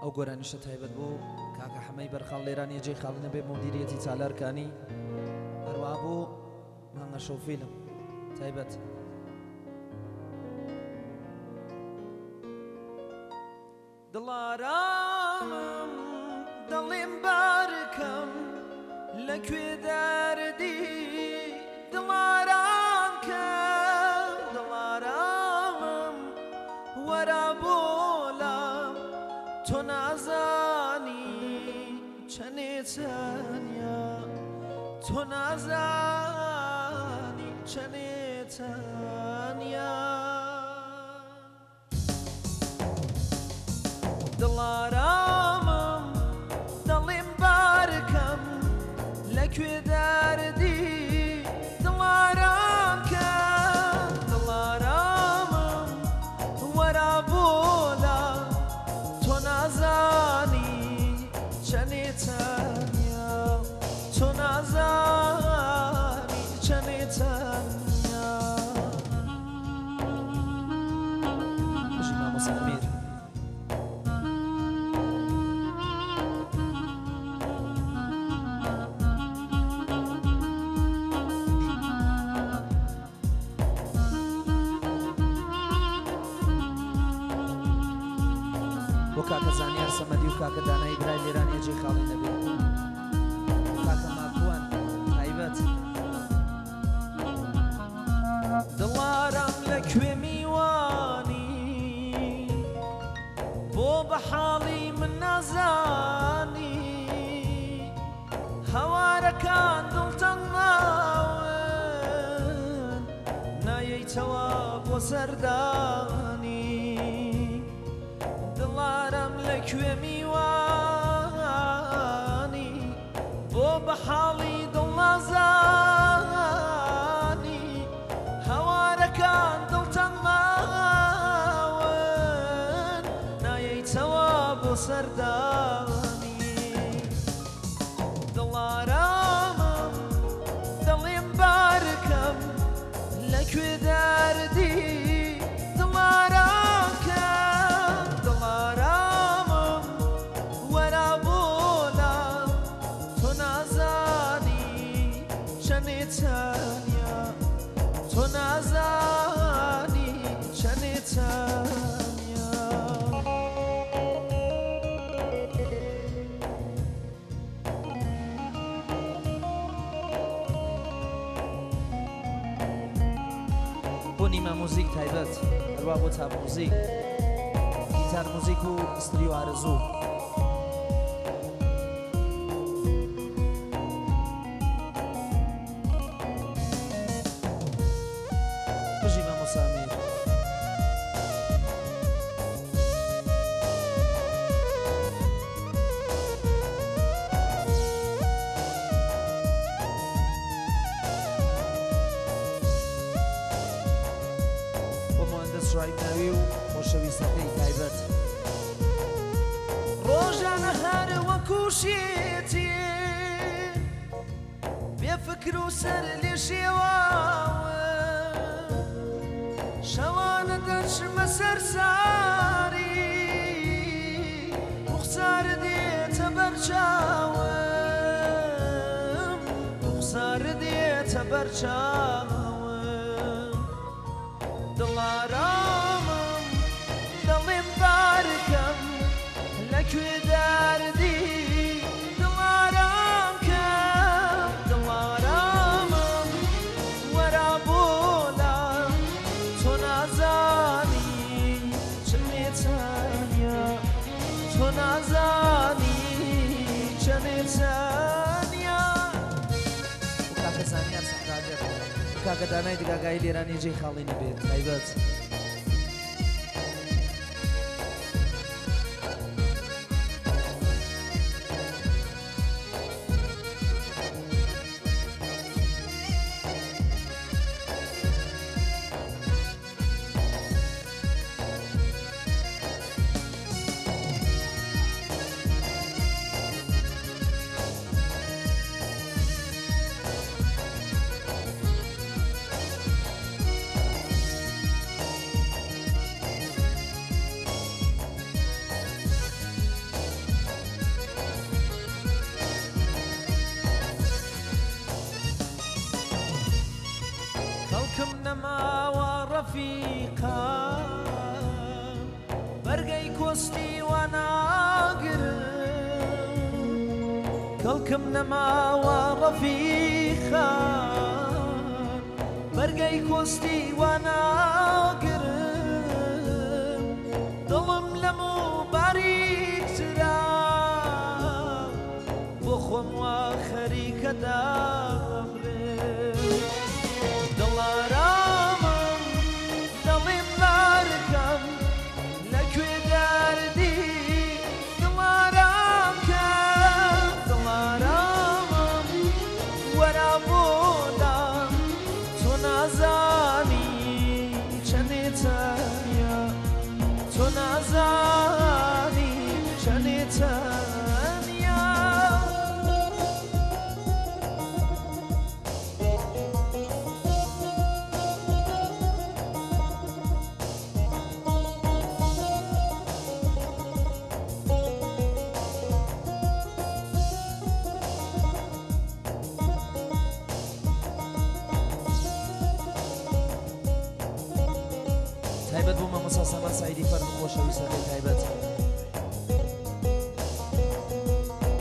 ئەو گۆرانیشە تایبەت بۆ کاکە حەمەی بەرخاڵ لێرانی جێی خاڵنە بێ مدیریەتی چالارکانی هەروە بۆ مانگە شەوفیلم تایبەت دڵارامم دڵێم بارکەم لەکوێ دەردی دڵارام کەم دڵارامم وەرە بۆڵام تۆ نازانی چەنێ چەنیا تۆ نازانی چەنێ چەنیا دڵارامم دڵێم بارکەم لەکوێ دەردی دڵارام کەم دڵارامم وەرە بۆڵام تۆ نازانی چەنێ چەنیا تۆ نازانی چەنێ چەنیا بژی مامۆستا ئەمیر کاکە زانیار سەمەدی و کاکە دانایی برای لێرانی جێی خاڵی نەبێت کاکە ماکوان تایبەت دڵارم لەکوێ میوانی بۆ بە حاڵی من نازانی هەوارەکان دڵتەنگ ماون نایەیتەوە بۆ سەردانی دڵارم لەکوێ میوانی بۆ بە حاڵی دڵ نازانی هەوارەکان دڵتەنگ ماون نایەیتەوە بۆ سەردانی دڵارامم دڵێم بارکەم لەکوێ دەردی دڵارام کەم دڵارامم وەرە بۆڵام تۆ نازانی چەنێ چەنیا تۆ نازانی چەنێ چەنیا بۆ نیمە موزیک تایبەت هەروە بۆ تاپ موزیک گیتار موزیک و ستریۆ ئارەزوو بژی مامۆستا ئەمیر بۆ مهندس شعیب ناوی و خۆشەویستەکەی تایبەت ڕۆژانە هەر وەکو شێتێ بێفکر و سەر لێ شێواوە شەوانە دەچمە سەرساری ڕوخسار دێتە بەرچاوم ڕوخسار دێتە بەرچاوم دڵارامم دڵێم بارکەم لەکوێ دەردی دڵارام کەم دڵارامم وەرە بۆڵام تۆ نازانی چەنێ چەنیا تۆ نازانی چەنێ چەنیا و کاکە زانیار سەحرادێت کاکە دانای دگاگایی لێرانی جێی خاڵی نەبێت تایبەت ڕەفیقان بەرگەی کۆستی واناگرن کەڵکم نەماوە ڕەفیقان بەرگەی کۆستی واناگرن دڵم لەم و باریکترا بۆ خۆم وا خەریکەدا تایبەت بۆ مامۆستا سەما سەعیدی فەرموو خۆشەویستەکەی تایبەت